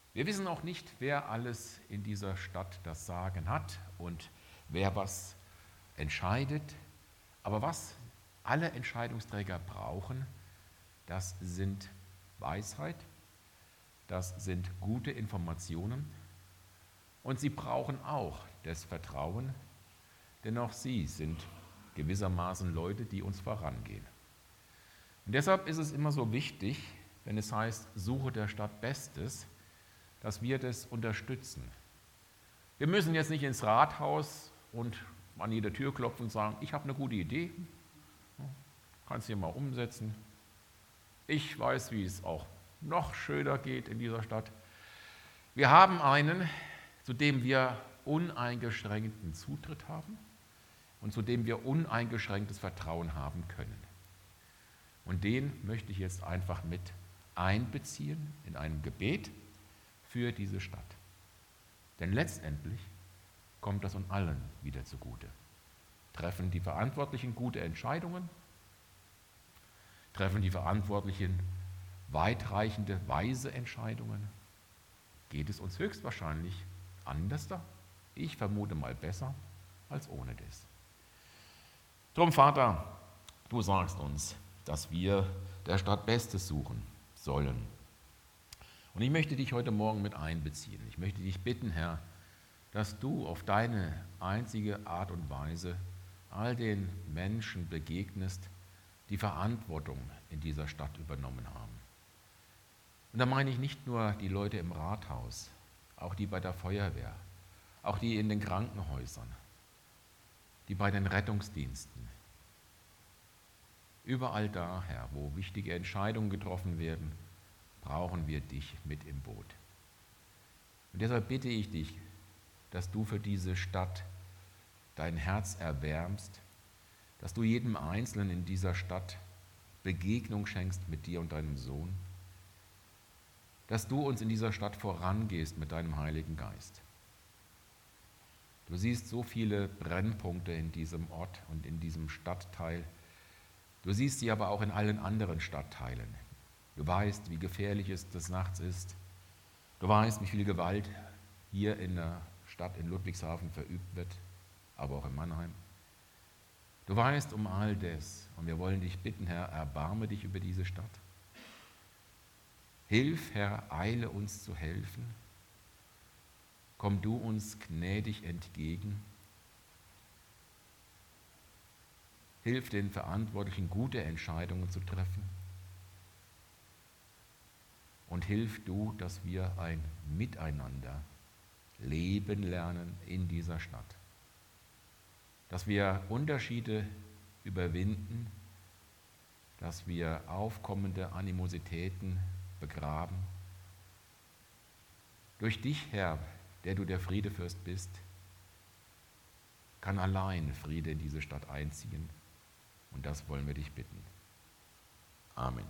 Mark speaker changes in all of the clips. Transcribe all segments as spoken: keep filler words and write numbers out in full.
Speaker 1: Wir wissen auch nicht, wer alles in dieser Stadt das Sagen hat und wer was entscheidet. Aber was alle Entscheidungsträger brauchen, das sind Weisheit, das sind gute Informationen und sie brauchen auch das Vertrauen, denn auch sie sind gewissermaßen Leute, die uns vorangehen. Und deshalb ist es immer so wichtig, wenn es heißt, suche der Stadt Bestes, dass wir das unterstützen. Wir müssen jetzt nicht ins Rathaus und an jede Tür klopfen und sagen, ich habe eine gute Idee, kannst du hier mal umsetzen. Ich weiß, wie es auch noch schöner geht in dieser Stadt. Wir haben einen, zu dem wir uneingeschränkten Zutritt haben und zu dem wir uneingeschränktes Vertrauen haben können. Und den möchte ich jetzt einfach mit einbeziehen in einem Gebet für diese Stadt. Denn letztendlich kommt das uns allen wieder zugute. Treffen die Verantwortlichen gute Entscheidungen? Treffen die Verantwortlichen weitreichende, weise Entscheidungen? Geht es uns höchstwahrscheinlich anders da? Ich vermute mal besser als ohne das. Drum, Vater, du sagst uns, dass wir der Stadt Bestes suchen sollen. Und ich möchte dich heute Morgen mit einbeziehen. Ich möchte dich bitten, Herr, dass du auf deine einzige Art und Weise all den Menschen begegnest, die Verantwortung in dieser Stadt übernommen haben. Und da meine ich nicht nur die Leute im Rathaus, auch die bei der Feuerwehr, auch die in den Krankenhäusern, die bei den Rettungsdiensten. Überall da, Herr, wo wichtige Entscheidungen getroffen werden, brauchen wir dich mit im Boot. Und deshalb bitte ich dich, dass du für diese Stadt dein Herz erwärmst, dass du jedem Einzelnen in dieser Stadt Begegnung schenkst mit dir und deinem Sohn, dass du uns in dieser Stadt vorangehst mit deinem Heiligen Geist. Du siehst so viele Brennpunkte in diesem Ort und in diesem Stadtteil. Du siehst sie aber auch in allen anderen Stadtteilen. Du weißt, wie gefährlich es des Nachts ist. Du weißt, wie viel Gewalt hier in der Stadt in Ludwigshafen verübt wird, aber auch in Mannheim. Du weißt um all das und wir wollen dich bitten, Herr, erbarme dich über diese Stadt. Hilf, Herr, eile uns zu helfen. Komm du uns gnädig entgegen. Hilf den Verantwortlichen, gute Entscheidungen zu treffen. Und hilf du, dass wir ein Miteinander leben lernen in dieser Stadt. Dass wir Unterschiede überwinden, dass wir aufkommende Animositäten begraben. Durch dich, Herr, der du der Friedefürst bist, kann allein Friede in diese Stadt einziehen. Und das wollen wir dich bitten. Amen.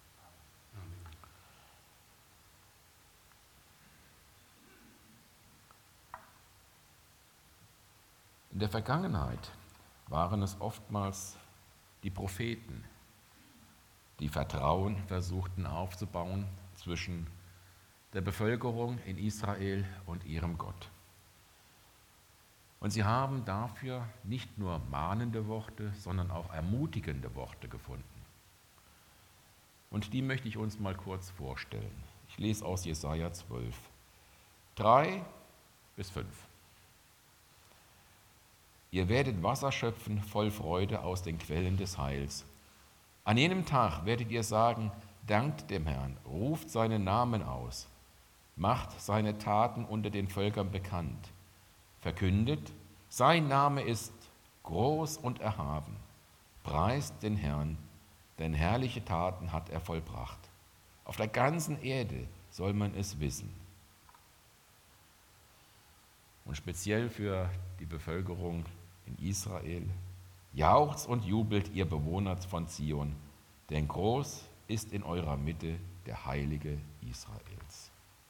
Speaker 1: In der Vergangenheit waren es oftmals die Propheten, die Vertrauen versuchten aufzubauen zwischen der Bevölkerung in Israel und ihrem Gott. Und sie haben dafür nicht nur mahnende Worte, sondern auch ermutigende Worte gefunden. Und die möchte ich uns mal kurz vorstellen. Ich lese aus Jesaja zwölf, drei bis fünf. Ihr werdet Wasser schöpfen voll Freude aus den Quellen des Heils. An jenem Tag werdet ihr sagen, dankt dem Herrn, ruft seinen Namen aus, macht seine Taten unter den Völkern bekannt, verkündet, sein Name ist groß und erhaben, preist den Herrn, denn herrliche Taten hat er vollbracht. Auf der ganzen Erde soll man es wissen. Und speziell für die Bevölkerung in Israel, jauchzt und jubelt, ihr Bewohner von Zion, denn groß ist in eurer Mitte der Heilige Israels.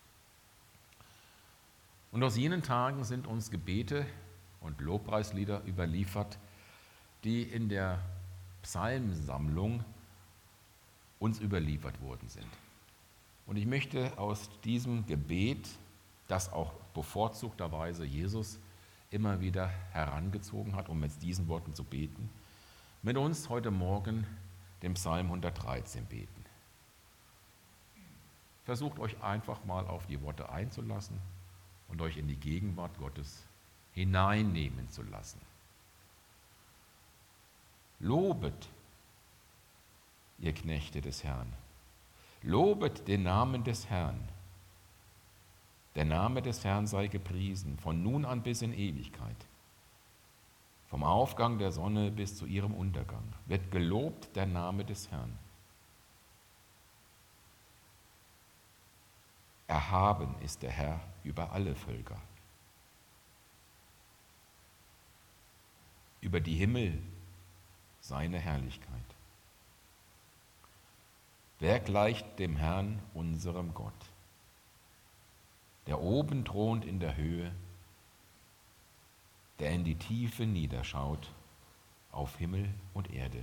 Speaker 1: Und aus jenen Tagen sind uns Gebete und Lobpreislieder überliefert, die in der Psalmensammlung uns überliefert worden sind. Und ich möchte aus diesem Gebet, das auch bevorzugterweise Jesus immer wieder herangezogen hat, um mit diesen Worten zu beten, mit uns heute Morgen den Psalm hundertdreizehn beten. Versucht euch einfach mal auf die Worte einzulassen und euch in die Gegenwart Gottes hineinnehmen zu lassen. Lobet, ihr Knechte des Herrn, lobet den Namen des Herrn. Der Name des Herrn sei gepriesen, von nun an bis in Ewigkeit. Vom Aufgang der Sonne bis zu ihrem Untergang wird gelobt der Name des Herrn. Erhaben ist der Herr über alle Völker. Über die Himmel seine Herrlichkeit. Wer gleicht dem Herrn, unserem Gott, der oben thront in der Höhe, der in die Tiefe niederschaut, auf Himmel und Erde.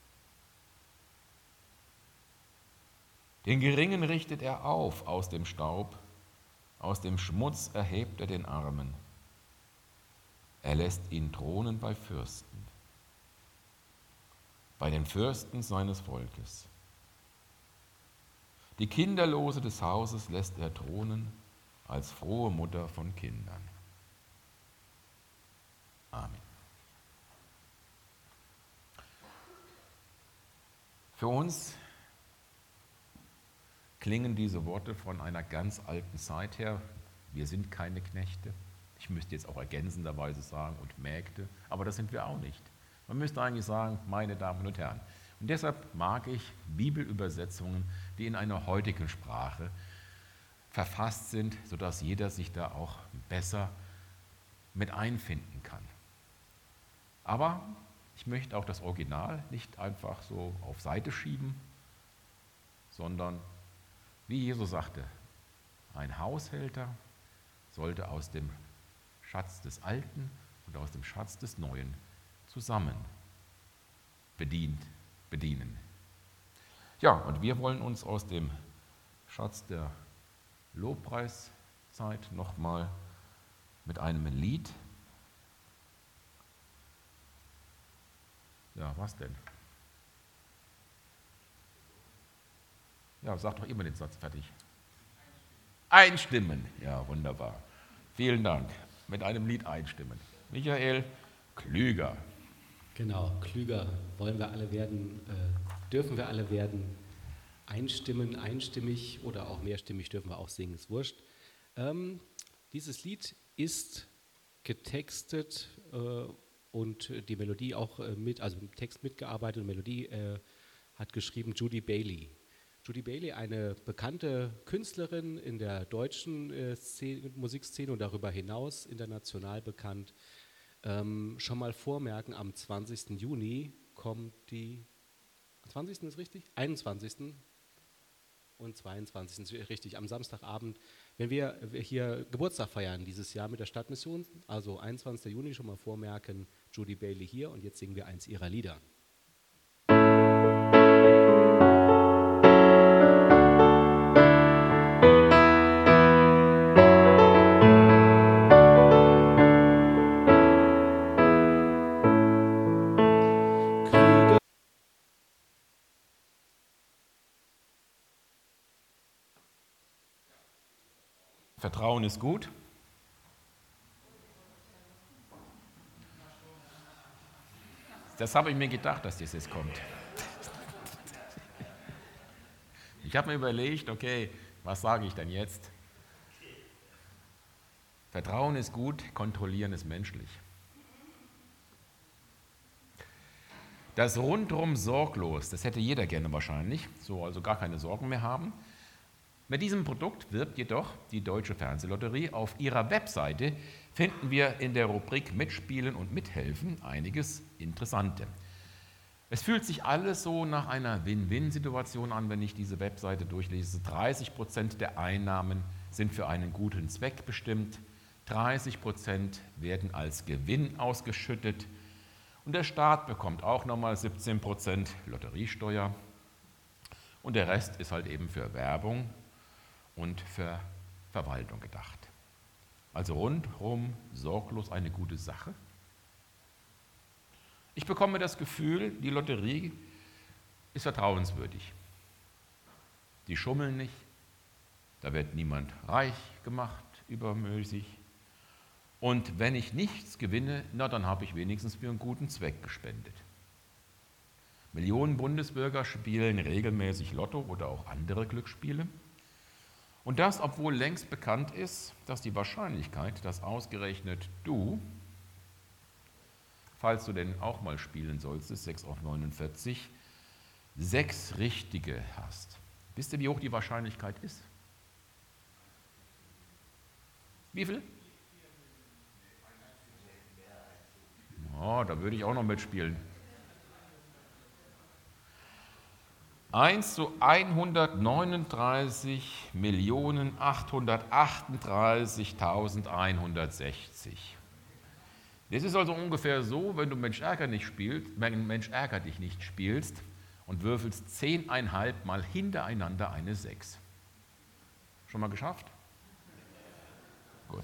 Speaker 1: Den Geringen richtet er auf aus dem Staub, aus dem Schmutz erhebt er den Armen. Er lässt ihn thronen bei Fürsten, bei den Fürsten seines Volkes. Die Kinderlose des Hauses lässt er thronen als frohe Mutter von Kindern. Amen. Für uns klingen diese Worte von einer ganz alten Zeit her. Wir sind keine Knechte. Ich müsste jetzt auch ergänzenderweise sagen, und Mägde, aber das sind wir auch nicht. Man müsste eigentlich sagen, meine Damen und Herren. Und deshalb mag ich Bibelübersetzungen, die in einer heutigen Sprache verfasst sind, sodass jeder sich da auch besser mit einfinden kann. Aber ich möchte auch das Original nicht einfach so auf Seite schieben, sondern wie Jesus sagte, ein Haushälter sollte aus dem Schatz des Alten und aus dem Schatz des Neuen zusammen bedient, bedienen. Ja, und wir wollen uns aus dem Schatz der Lobpreiszeit nochmal mit einem Lied. Ja, was denn? Ja, sag doch immer den Satz fertig. Einstimmen. Ja, wunderbar. Vielen Dank. Mit einem Lied einstimmen. Michael Klüger.
Speaker 2: Genau, klüger wollen wir alle werden, äh, dürfen wir alle werden. Einstimmen, einstimmig oder auch mehrstimmig dürfen wir auch singen, ist wurscht. Ähm, dieses Lied ist getextet äh, und die Melodie auch äh, mit, also im Text mitgearbeitet und Melodie äh, hat geschrieben Judy Bailey. Judy Bailey, eine bekannte Künstlerin in der deutschen äh, Szene, Musikszene und darüber hinaus international bekannt. Ähm, schon mal vormerken, am zwanzigsten Juni kommt die, zwanzigsten ist richtig? einundzwanzigsten und zweiundzwanzigsten ist richtig, am Samstagabend, wenn wir hier Geburtstag feiern dieses Jahr mit der Stadtmission, also einundzwanzigsten Juni, schon mal vormerken, Judy Bailey hier und jetzt singen wir eins ihrer Lieder.
Speaker 1: Vertrauen ist gut. Das habe ich mir gedacht, dass das jetzt kommt. Ich habe mir überlegt, okay, was sage ich denn jetzt? Vertrauen ist gut, kontrollieren ist menschlich. Das rundrum sorglos, das hätte jeder gerne wahrscheinlich, so also gar keine Sorgen mehr haben. Mit diesem Produkt wirbt jedoch die Deutsche Fernsehlotterie. Auf ihrer Webseite finden wir in der Rubrik Mitspielen und Mithelfen einiges Interessante. Es fühlt sich alles so nach einer Win-Win-Situation an, wenn ich diese Webseite durchlese. dreißig Prozent der Einnahmen sind für einen guten Zweck bestimmt, dreißig Prozent werden als Gewinn ausgeschüttet und der Staat bekommt auch nochmal siebzehn Prozent Lotteriesteuer und der Rest ist halt eben für Werbung. und für Verwaltung gedacht. Also rundherum sorglos eine gute Sache. Ich bekomme das Gefühl, die Lotterie ist vertrauenswürdig. Die schummeln nicht, da wird niemand reich gemacht, übermäßig. Und wenn ich nichts gewinne, na dann habe ich wenigstens für einen guten Zweck gespendet. Millionen Bundesbürger spielen regelmäßig Lotto oder auch andere Glücksspiele. Und das, obwohl längst bekannt ist, dass die Wahrscheinlichkeit, dass ausgerechnet du, falls du denn auch mal spielen solltest, sechs auf neunundvierzig, sechs richtige hast. Wisst ihr, wie hoch die Wahrscheinlichkeit ist? Wie viel? Oh, da würde ich auch noch mitspielen. eins zu hundertneununddreißig Millionen achthundertachtunddreißigtausendeinhundertsechzig. Das ist also ungefähr so, wenn du Mensch ärger nicht spielst, Mensch ärger dich nicht spielst und würfelst zehn Komma fünf Mal hintereinander eine sechs. Schon mal geschafft? Gut.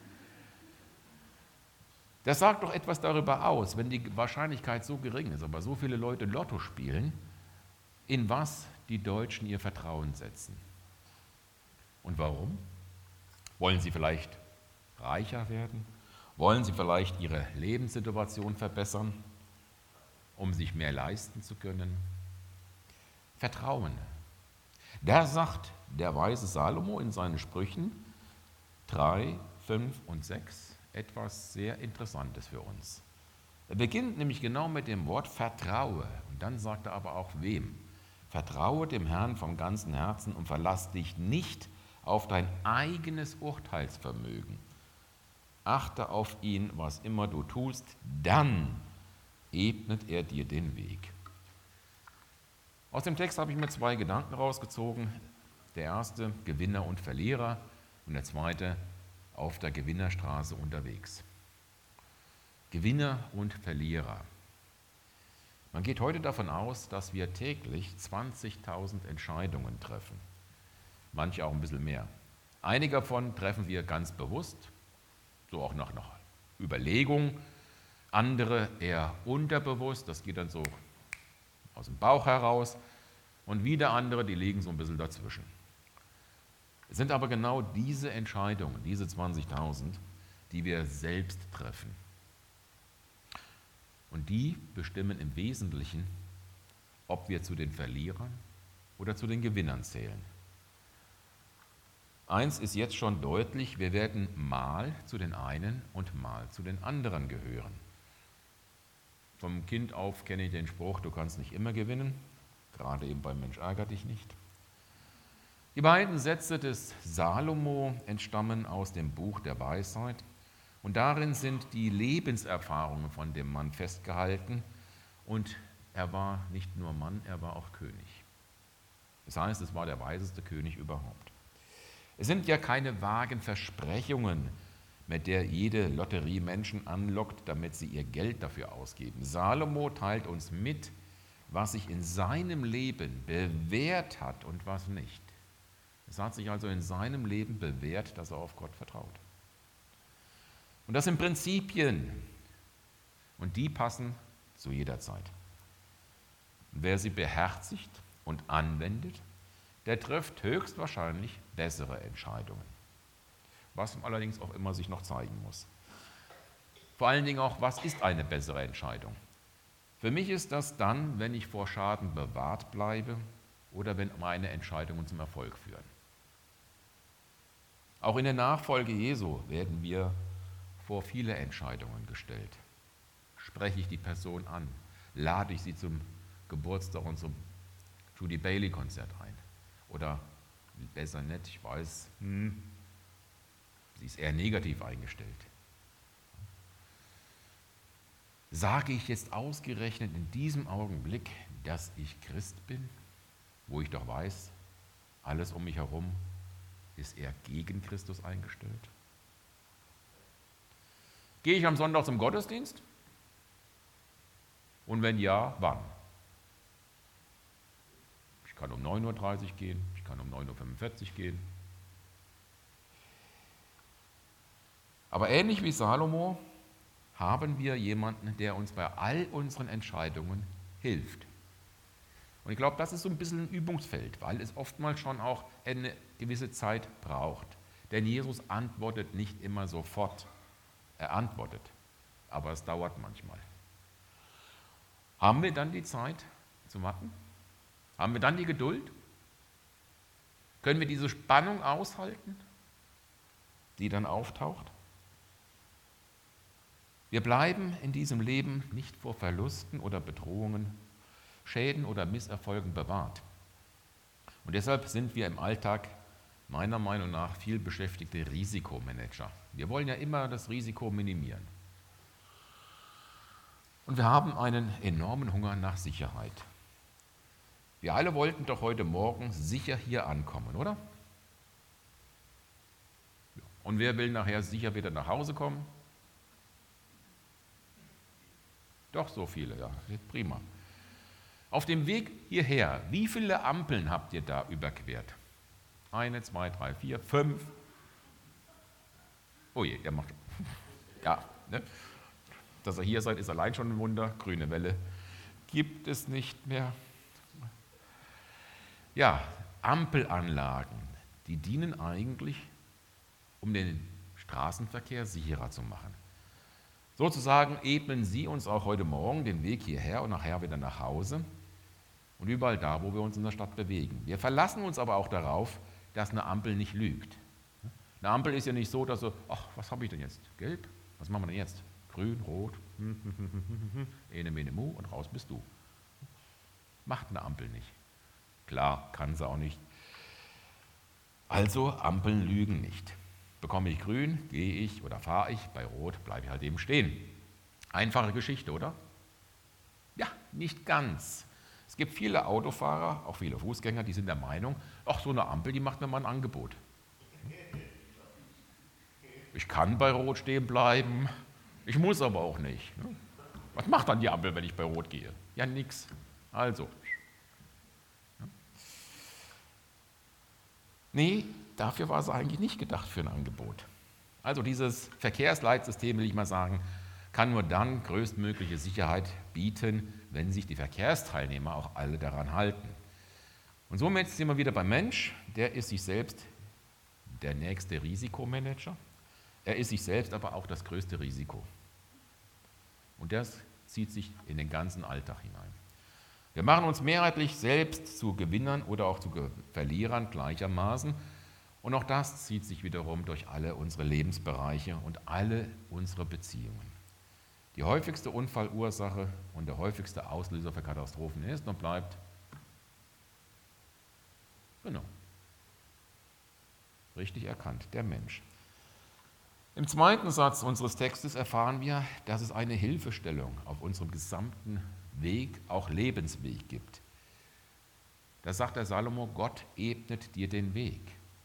Speaker 1: Das sagt doch etwas darüber aus, wenn die Wahrscheinlichkeit so gering ist, aber so viele Leute Lotto spielen, in was die Deutschen ihr Vertrauen setzen. Und warum? Wollen sie vielleicht reicher werden? Wollen sie vielleicht ihre Lebenssituation verbessern, um sich mehr leisten zu können? Vertrauen. Da sagt der weise Salomo in seinen Sprüchen drei, fünf und sechs etwas sehr Interessantes für uns. Er beginnt nämlich genau mit dem Wort Vertraue und dann sagt er aber auch wem. Vertraue dem Herrn vom ganzen Herzen und verlass dich nicht auf dein eigenes Urteilsvermögen. Achte auf ihn, was immer du tust, dann ebnet er dir den Weg. Aus dem Text habe ich mir zwei Gedanken rausgezogen. Der erste, Gewinner und Verlierer, und der zweite, auf der Gewinnerstraße unterwegs. Gewinner und Verlierer. Man geht heute davon aus, dass wir täglich zwanzigtausend Entscheidungen treffen. Manche auch ein bisschen mehr. Einige davon treffen wir ganz bewusst, so auch nach, nach Überlegung. Andere eher unterbewusst, das geht dann so aus dem Bauch heraus. Und wieder andere, die liegen so ein bisschen dazwischen. Es sind aber genau diese Entscheidungen, diese zwanzigtausend, die wir selbst treffen. Und die bestimmen im Wesentlichen, ob wir zu den Verlierern oder zu den Gewinnern zählen. Eins ist jetzt schon deutlich, wir werden mal zu den einen und mal zu den anderen gehören. Vom Kind auf kenne ich den Spruch, du kannst nicht immer gewinnen, gerade eben beim Mensch ärger dich nicht. Die beiden Sätze des Salomo entstammen aus dem Buch der Weisheit. Und darin sind die Lebenserfahrungen von dem Mann festgehalten. Und er war nicht nur Mann, er war auch König. Das heißt, es war der weiseste König überhaupt. Es sind ja keine vagen Versprechungen, mit der jede Lotterie Menschen anlockt, damit sie ihr Geld dafür ausgeben. Salomo teilt uns mit, was sich in seinem Leben bewährt hat und was nicht. Es hat sich also in seinem Leben bewährt, dass er auf Gott vertraut. Und das sind Prinzipien und die passen zu jeder Zeit. Und wer sie beherzigt und anwendet, der trifft höchstwahrscheinlich bessere Entscheidungen. Was allerdings auch immer sich noch zeigen muss. Vor allen Dingen auch, was ist eine bessere Entscheidung? Für mich ist das dann, wenn ich vor Schaden bewahrt bleibe oder wenn meine Entscheidungen zum Erfolg führen. Auch in der Nachfolge Jesu werden wir vor viele Entscheidungen gestellt. Spreche ich die Person an? Lade ich sie zum Geburtstag und zum Judy Bailey-Konzert ein? Oder besser nicht, ich weiß, hm, sie ist eher negativ eingestellt. Sage ich jetzt ausgerechnet in diesem Augenblick, dass ich Christ bin, wo ich doch weiß, alles um mich herum ist eher gegen Christus eingestellt? Gehe ich am Sonntag zum Gottesdienst? Und wenn ja, wann? Ich kann um neun Uhr dreißig gehen, ich kann um neun Uhr fünfundvierzig gehen, Aber ähnlich wie Salomo haben wir jemanden, der uns bei all unseren Entscheidungen hilft. Und ich glaube, das ist so ein bisschen ein Übungsfeld, weil es oftmals schon auch eine gewisse Zeit braucht. Denn Jesus antwortet nicht immer sofort. Er antwortet, aber es dauert manchmal. Haben wir dann die Zeit zu warten? Haben wir dann die Geduld? Können wir diese Spannung aushalten, die dann auftaucht? Wir bleiben in diesem Leben nicht vor Verlusten oder Bedrohungen, Schäden oder Misserfolgen bewahrt. Und deshalb sind wir im Alltag meiner Meinung nach viel beschäftigte Risikomanager. Wir wollen ja immer das Risiko minimieren. Und wir haben einen enormen Hunger nach Sicherheit. Wir alle wollten doch heute Morgen sicher hier ankommen, oder? Und wer will nachher sicher wieder nach Hause kommen? Doch so viele, ja, prima. Auf dem Weg hierher, wie viele Ampeln habt ihr da überquert? Eine, zwei, drei, vier, fünf. Oh je, der macht. Ja, ne? Dass ihr hier seid, ist allein schon ein Wunder. Grüne Welle gibt es nicht mehr. Ja, Ampelanlagen, die dienen eigentlich, um den Straßenverkehr sicherer zu machen. Sozusagen ebnen sie uns auch heute Morgen den Weg hierher und nachher wieder nach Hause und überall da, wo wir uns in der Stadt bewegen. Wir verlassen uns aber auch darauf, dass eine Ampel nicht lügt. Eine Ampel ist ja nicht so, dass so, ach, was habe ich denn jetzt? Gelb? Was machen wir denn jetzt? Grün, rot, ene, mene, mu und raus bist du. Macht eine Ampel nicht. Klar, kann sie auch nicht. Also Ampeln lügen nicht. Bekomme ich grün, gehe ich oder fahre ich, bei rot bleibe ich halt eben stehen. Einfache Geschichte, oder? Ja, nicht ganz. Es gibt viele Autofahrer, auch viele Fußgänger, die sind der Meinung, ach, so eine Ampel, die macht mir mal ein Angebot. Ich kann bei Rot stehen bleiben, ich muss aber auch nicht. Was macht dann die Ampel, wenn ich bei Rot gehe? Ja, nix. Also. Nee, dafür war es eigentlich nicht gedacht für ein Angebot. Also dieses Verkehrsleitsystem, will ich mal sagen, kann nur dann größtmögliche Sicherheit bieten, wenn sich die Verkehrsteilnehmer auch alle daran halten. Und somit sind wir wieder beim Mensch, der ist sich selbst der nächste Risikomanager, er ist sich selbst aber auch das größte Risiko. Und das zieht sich in den ganzen Alltag hinein. Wir machen uns mehrheitlich selbst zu Gewinnern oder auch zu Verlierern gleichermaßen. Und auch das zieht sich wiederum durch alle unsere Lebensbereiche und alle unsere Beziehungen. Die häufigste Unfallursache und der häufigste Auslöser für Katastrophen ist und bleibt, genau, richtig erkannt, der Mensch. Im zweiten Satz unseres Textes erfahren wir, dass es eine Hilfestellung auf unserem gesamten Weg, auch Lebensweg gibt. Da sagt der Salomo, Gott ebnet dir den Weg.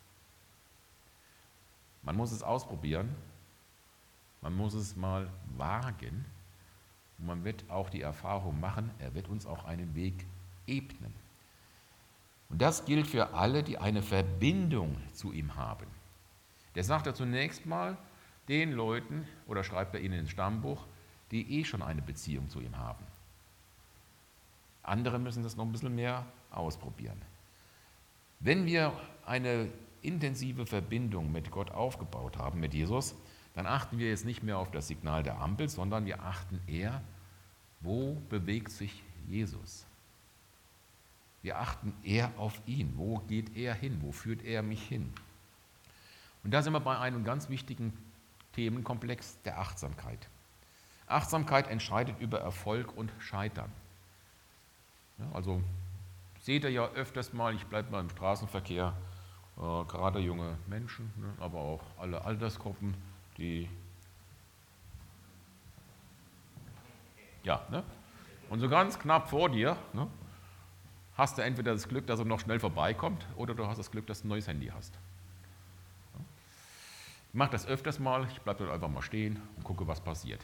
Speaker 1: Man muss es ausprobieren, man muss es mal wagen und man wird auch die Erfahrung machen, er wird uns auch einen Weg ebnen. Und das gilt für alle, die eine Verbindung zu ihm haben. Der sagt er zunächst mal den Leuten, oder schreibt er ihnen ins Stammbuch, die eh schon eine Beziehung zu ihm haben. Andere müssen das noch ein bisschen mehr ausprobieren. Wenn wir eine intensive Verbindung mit Gott aufgebaut haben, mit Jesus, dann achten wir jetzt nicht mehr auf das Signal der Ampel, sondern wir achten eher, wo bewegt sich Jesus? Wir achten eher auf ihn. Wo geht er hin? Wo führt er mich hin? Und da sind wir bei einem ganz wichtigen Themenkomplex der Achtsamkeit. Achtsamkeit entscheidet über Erfolg und Scheitern. Ja, also seht ihr ja öfters mal, ich bleibe mal im Straßenverkehr, äh, gerade junge Menschen, ne, aber auch alle Altersgruppen, die, ja, ne, und so ganz knapp vor dir, ne, hast du entweder das Glück, dass er noch schnell vorbeikommt, oder du hast das Glück, dass du ein neues Handy hast. Ja. Ich mache das öfters mal, ich bleibe dort einfach mal stehen und gucke, was passiert.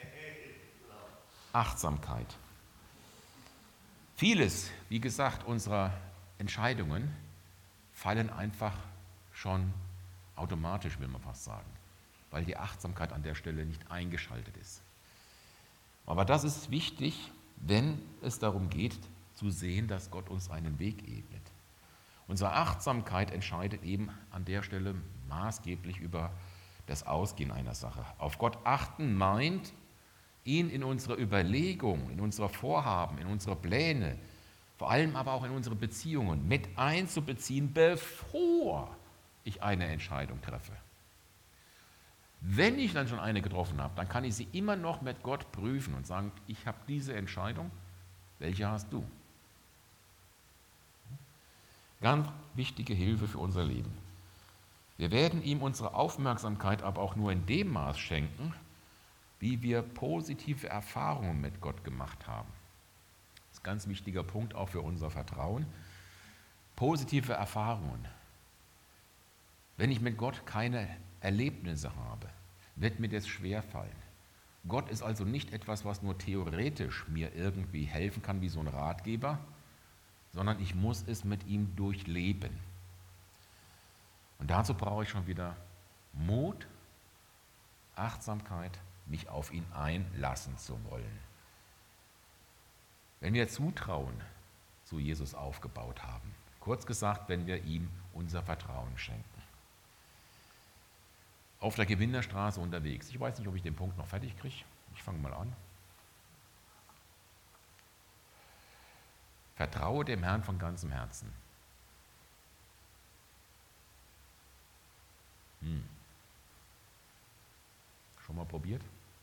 Speaker 1: Achtsamkeit. Vieles, wie gesagt, unserer Entscheidungen fallen einfach schon automatisch, will man fast sagen. weil die Achtsamkeit an der Stelle nicht eingeschaltet ist. Aber das ist wichtig, wenn es darum geht, zu sehen, dass Gott uns einen Weg ebnet. Unsere Achtsamkeit entscheidet eben an der Stelle maßgeblich über das Ausgehen einer Sache. Auf Gott achten meint, ihn in unserer Überlegung, in unserer Vorhaben, in unsere Pläne, vor allem aber auch in unsere Beziehungen mit einzubeziehen, bevor ich eine Entscheidung treffe. Wenn ich dann schon eine getroffen habe, dann kann ich sie immer noch mit Gott prüfen und sagen, ich habe diese Entscheidung, welche hast du? Ganz wichtige Hilfe für unser Leben. Wir werden ihm unsere Aufmerksamkeit aber auch nur in dem Maß schenken, wie wir positive Erfahrungen mit Gott gemacht haben. Das ist ein ganz wichtiger Punkt auch für unser Vertrauen. Positive Erfahrungen. Wenn ich mit Gott keine Erlebnisse habe, wird mir das schwerfallen. Gott ist also nicht etwas, was nur theoretisch mir irgendwie helfen kann wie so ein Ratgeber, sondern ich muss es mit ihm durchleben. Und dazu brauche ich schon wieder Mut, Achtsamkeit, mich auf ihn einlassen zu wollen. Wenn wir Zutrauen zu Jesus aufgebaut haben, kurz gesagt, wenn wir ihm unser Vertrauen schenken. Auf der Gewinnerstraße unterwegs. Ich weiß nicht, ob ich den Punkt noch fertig kriege. Ich fange mal an. Vertraue dem Herrn von ganzem Herzen. Hm. Schon mal probiert?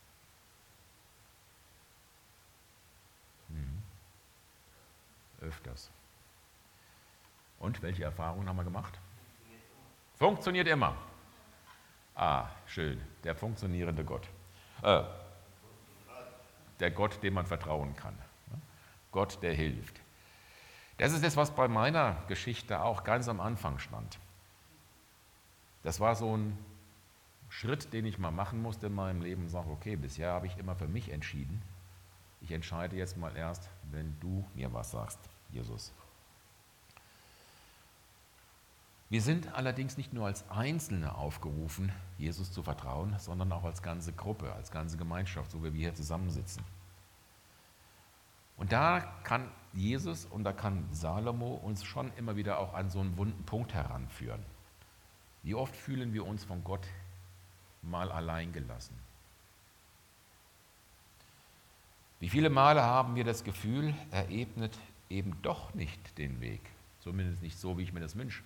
Speaker 1: Hm. Öfters. Und welche Erfahrungen haben wir gemacht? Funktioniert immer. Ah, schön. Der funktionierende Gott. Äh, der Gott, dem man vertrauen kann. Gott, der hilft. Das ist das, was bei meiner Geschichte auch ganz am Anfang stand. Das war so ein Schritt, den ich mal machen musste in meinem Leben und sage, okay, bisher habe ich immer für mich entschieden. Ich entscheide jetzt mal erst, wenn du mir was sagst, Jesus. Wir sind allerdings nicht nur als Einzelne aufgerufen, Jesus zu vertrauen, sondern auch als ganze Gruppe, als ganze Gemeinschaft, so wie wir hier zusammensitzen. Und da kann Jesus und da kann Salomo uns schon immer wieder auch an so einen wunden Punkt heranführen. Wie oft fühlen wir uns von Gott mal allein gelassen? Wie viele Male haben wir das Gefühl, er ebnet eben doch nicht den Weg, zumindest nicht so, wie ich mir das wünsche.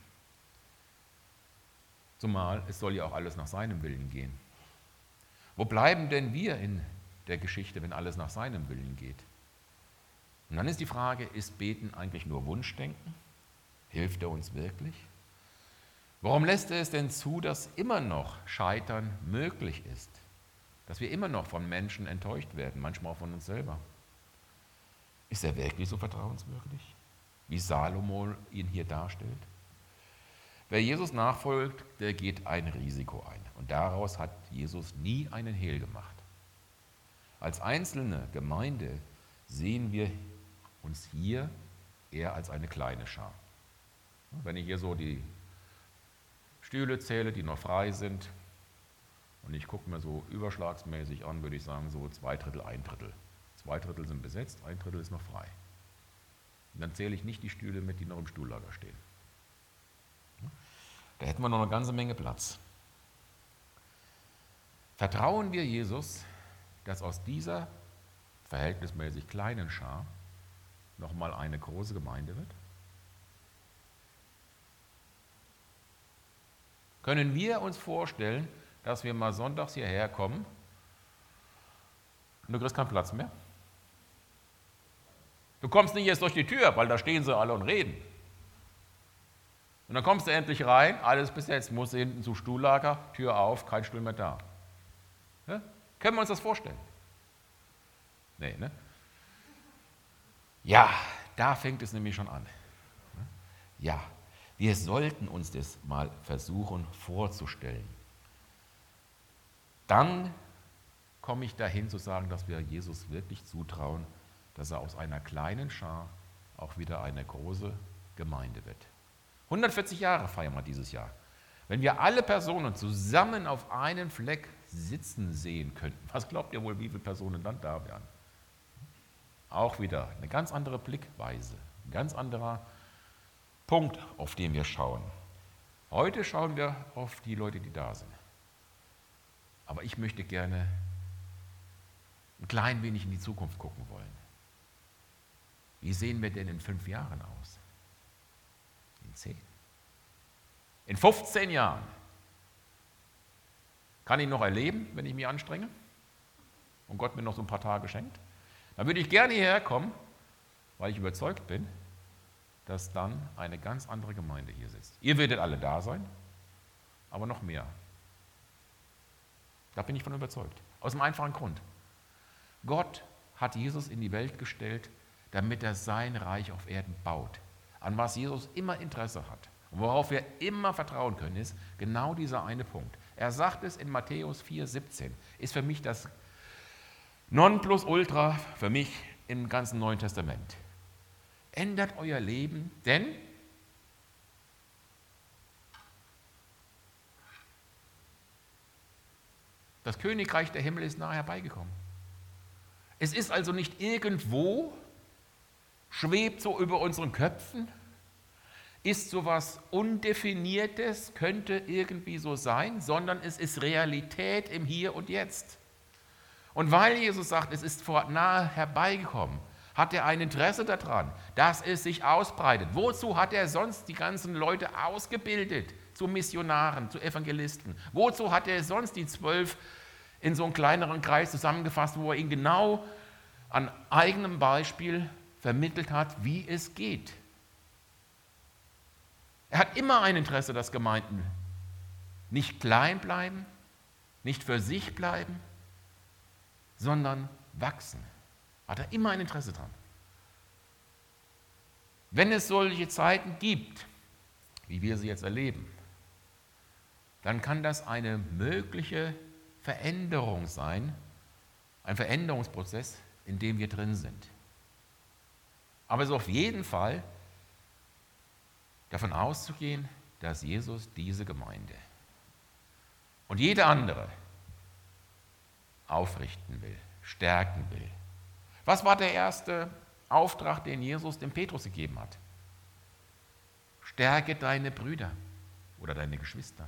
Speaker 1: Zumal es soll ja auch alles nach seinem Willen gehen. Wo bleiben denn wir in der Geschichte, wenn alles nach seinem Willen geht? Und dann ist die Frage, ist Beten eigentlich nur Wunschdenken? Hilft er uns wirklich? Warum lässt er es denn zu, dass immer noch Scheitern möglich ist? Dass wir immer noch von Menschen enttäuscht werden, manchmal auch von uns selber? Ist er wirklich so vertrauenswürdig, wie Salomo ihn hier darstellt? Wer Jesus nachfolgt, der geht ein Risiko ein. Und daraus hat Jesus nie einen Hehl gemacht. Als einzelne Gemeinde sehen wir uns hier eher als eine kleine Schar. Wenn ich hier so die Stühle zähle, die noch frei sind, und ich gucke mir so überschlagsmäßig an, würde ich sagen, so zwei Drittel, ein Drittel. Zwei Drittel sind besetzt, ein Drittel ist noch frei. Und dann zähle ich nicht die Stühle mit, die noch im Stuhllager stehen. Da hätten wir noch eine ganze Menge Platz. Vertrauen wir Jesus, dass aus dieser verhältnismäßig kleinen Schar nochmal eine große Gemeinde wird? Können wir uns vorstellen, dass wir mal sonntags hierher kommen und du kriegst keinen Platz mehr? Du kommst nicht erst durch die Tür, weil da stehen sie alle und reden. Und dann kommst du endlich rein, alles besetzt, musst du hinten zum Stuhllager, Tür auf, kein Stuhl mehr da. Ja? Können wir uns das vorstellen? Nee, ne? Ja, da fängt es nämlich schon an. Ja, wir sollten uns das mal versuchen vorzustellen. Dann komme ich dahin zu sagen, dass wir Jesus wirklich zutrauen, dass er aus einer kleinen Schar auch wieder eine große Gemeinde wird. hundertvierzig Jahre feiern wir dieses Jahr. Wenn wir alle Personen zusammen auf einen Fleck sitzen sehen könnten, was glaubt ihr wohl, wie viele Personen dann da wären? Auch wieder eine ganz andere Blickweise, ein ganz anderer Punkt, auf den wir schauen. Heute schauen wir auf die Leute, die da sind. Aber ich möchte gerne ein klein wenig in die Zukunft gucken wollen. Wie sehen wir denn in fünf Jahren aus? In zehn? In fünfzehn Jahren? Kann ich noch erleben, wenn ich mich anstrenge und Gott mir noch so ein paar Tage schenkt? Dann würde ich gerne hierher kommen, weil ich überzeugt bin, dass dann eine ganz andere Gemeinde hier sitzt. Ihr werdet alle da sein, aber noch mehr. Da bin ich von überzeugt. Aus dem einfachen Grund. Gott hat Jesus in die Welt gestellt, damit er sein Reich auf Erden baut. An was Jesus immer Interesse hat und worauf wir immer vertrauen können, ist genau dieser eine Punkt. Er sagt es in Matthäus vier siebzehn, ist für mich das Nonplusultra, für mich im ganzen Neuen Testament. Ändert euer Leben, denn das Königreich der Himmel ist nahe herbeigekommen. Es ist also nicht irgendwo, schwebt so über unseren Köpfen, ist so etwas Undefiniertes, könnte irgendwie so sein, sondern es ist Realität im Hier und Jetzt. Und weil Jesus sagt, es ist vor nahe herbeigekommen, hat er ein Interesse daran, dass es sich ausbreitet. Wozu hat er sonst die ganzen Leute ausgebildet? Zu Missionaren, zu Evangelisten. Wozu hat er sonst die zwölf in so einem kleineren Kreis zusammengefasst, wo er ihnen genau an eigenem Beispiel vermittelt hat, wie es geht? Er hat immer ein Interesse, dass Gemeinden nicht klein bleiben, nicht für sich bleiben, sondern wachsen. Hat er immer ein Interesse dran. Wenn es solche Zeiten gibt, wie wir sie jetzt erleben, dann kann das eine mögliche Veränderung sein, ein Veränderungsprozess, in dem wir drin sind. Aber es ist auf jeden Fall davon auszugehen, dass Jesus diese Gemeinde und jede andere aufrichten will, stärken will. Was war der erste Auftrag, den Jesus dem Petrus gegeben hat? Stärke deine Brüder oder deine Geschwister.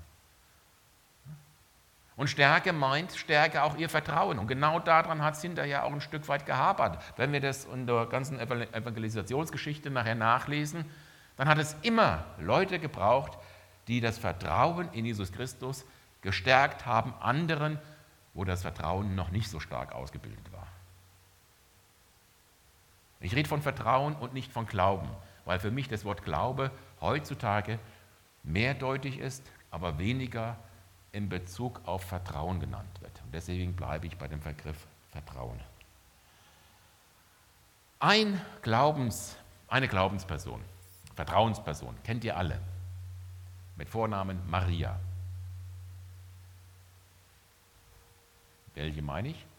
Speaker 1: Und Stärke meint, stärke auch ihr Vertrauen. Und genau daran hat es hinterher auch ein Stück weit gehapert. Wenn wir das in der ganzen Evangelisationsgeschichte nachher nachlesen, dann hat es immer Leute gebraucht, die das Vertrauen in Jesus Christus gestärkt haben, anderen, wo das Vertrauen noch nicht so stark ausgebildet war. Ich rede von Vertrauen und nicht von Glauben, weil für mich das Wort Glaube heutzutage mehrdeutig ist, aber weniger in Bezug auf Vertrauen genannt wird. Und deswegen bleibe ich bei dem Begriff Vertrauen. Ein Glaubens, eine Glaubensperson, Vertrauensperson, kennt ihr alle, mit Vornamen Maria. Welche meine ich?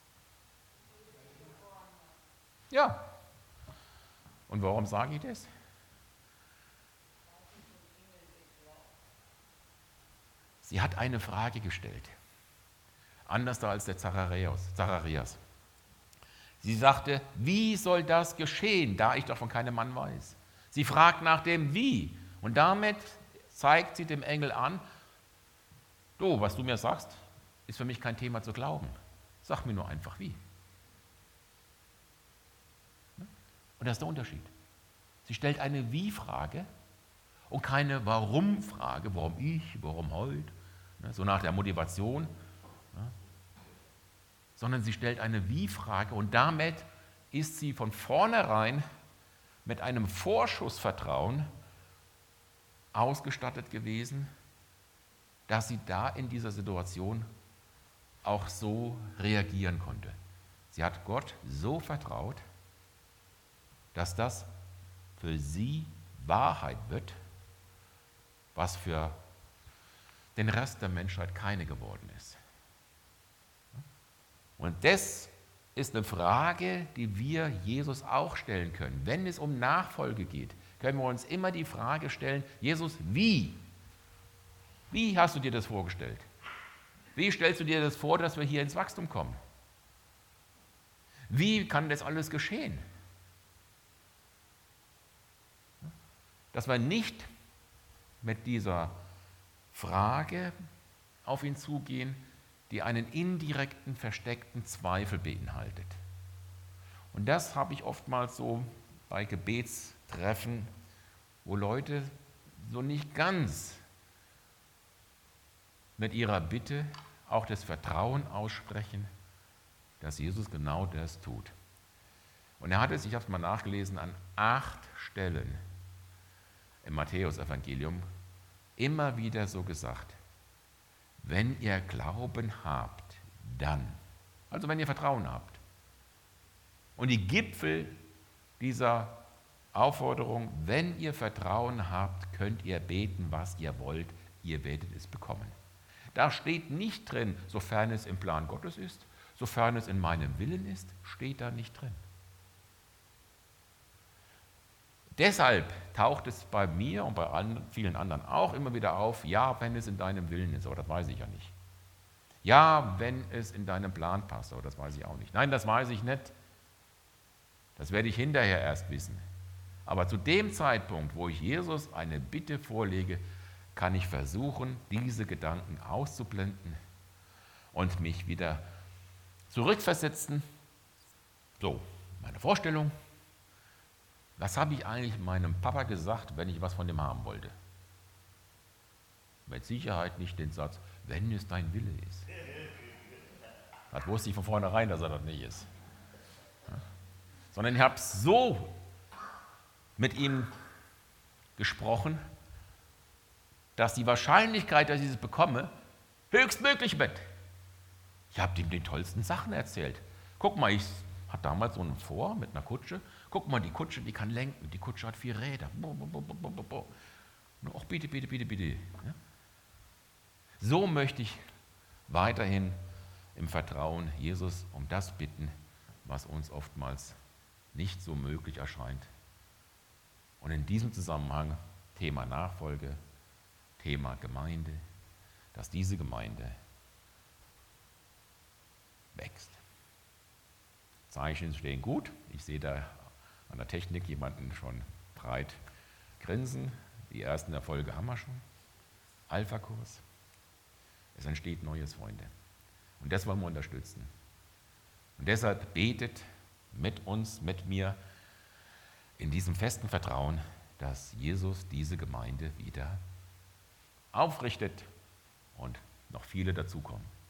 Speaker 1: Ja. Und warum sage ich das? Sie hat eine Frage gestellt, anders als der Zacharias. Sie sagte, wie soll das geschehen, da ich doch von keinem Mann weiß? Sie fragt nach dem Wie und damit zeigt sie dem Engel an, du, was du mir sagst, ist für mich kein Thema zu glauben. Sag mir nur einfach wie. Und das ist der Unterschied. Sie stellt eine Wie-Frage und keine Warum-Frage, warum ich, warum heute, so nach der Motivation, sondern sie stellt eine Wie-Frage und damit ist sie von vornherein mit einem Vorschussvertrauen ausgestattet gewesen, dass sie da in dieser Situation auch so reagieren konnte. Sie hat Gott so vertraut, dass das für sie Wahrheit wird, was für den Rest der Menschheit keine geworden ist. Und das ist eine Frage, die wir Jesus auch stellen können. Wenn es um Nachfolge geht, können wir uns immer die Frage stellen, Jesus, wie? Wie hast du dir das vorgestellt? Wie stellst du dir das vor, dass wir hier ins Wachstum kommen? Wie kann das alles geschehen? Dass wir nicht mit dieser Frage auf ihn zugehen, die einen indirekten, versteckten Zweifel beinhaltet. Und das habe ich oftmals so bei Gebetstreffen, wo Leute so nicht ganz mit ihrer Bitte auch das Vertrauen aussprechen, dass Jesus genau das tut. Und er hat es, ich habe es mal nachgelesen, an acht Stellen im Matthäusevangelium immer wieder so gesagt: Wenn ihr Glauben habt, dann. Also wenn ihr Vertrauen habt. Und die Gipfel dieser Aufforderung: Wenn ihr Vertrauen habt, könnt ihr beten, was ihr wollt, ihr werdet es bekommen. Da steht nicht drin, sofern es im Plan Gottes ist, sofern es in meinem Willen ist, steht da nicht drin. Deshalb taucht es bei mir und bei vielen anderen auch immer wieder auf: Ja, wenn es in deinem Willen ist, aber das weiß ich ja nicht. Ja, wenn es in deinem Plan passt, aber das weiß ich auch nicht. Nein, das weiß ich nicht. Das werde ich hinterher erst wissen. Aber zu dem Zeitpunkt, wo ich Jesus eine Bitte vorlege, kann ich versuchen, diese Gedanken auszublenden und mich wieder zurückversetzen. So, meine Vorstellung. Was habe ich eigentlich meinem Papa gesagt, wenn ich was von dem haben wollte? Mit Sicherheit nicht den Satz: Wenn es dein Wille ist. Das wusste ich von vornherein, dass er das nicht ist. Ja? Sondern ich habe so mit ihm gesprochen, dass die Wahrscheinlichkeit, dass ich es bekomme, höchstmöglich wird. Ich habe ihm die tollsten Sachen erzählt. Guck mal, ich hatte damals so einen Vor mit einer Kutsche. Guck mal, die Kutsche, die kann lenken. Die Kutsche hat vier Räder. Ach, bitte, bitte, bitte, bitte. Ja? So möchte ich weiterhin im Vertrauen Jesus um das bitten, was uns oftmals nicht so möglich erscheint. Und in diesem Zusammenhang Thema Nachfolge, Thema Gemeinde, dass diese Gemeinde wächst. Zeichen stehen gut. Ich sehe da an der Technik jemanden schon breit grinsen. Die ersten Erfolge haben wir schon. Alpha-Kurs. Es entsteht Neues, Freunde. Und das wollen wir unterstützen. Und deshalb betet mit uns, mit mir in diesem festen Vertrauen, dass Jesus diese Gemeinde wieder aufrichtet und noch viele dazukommen.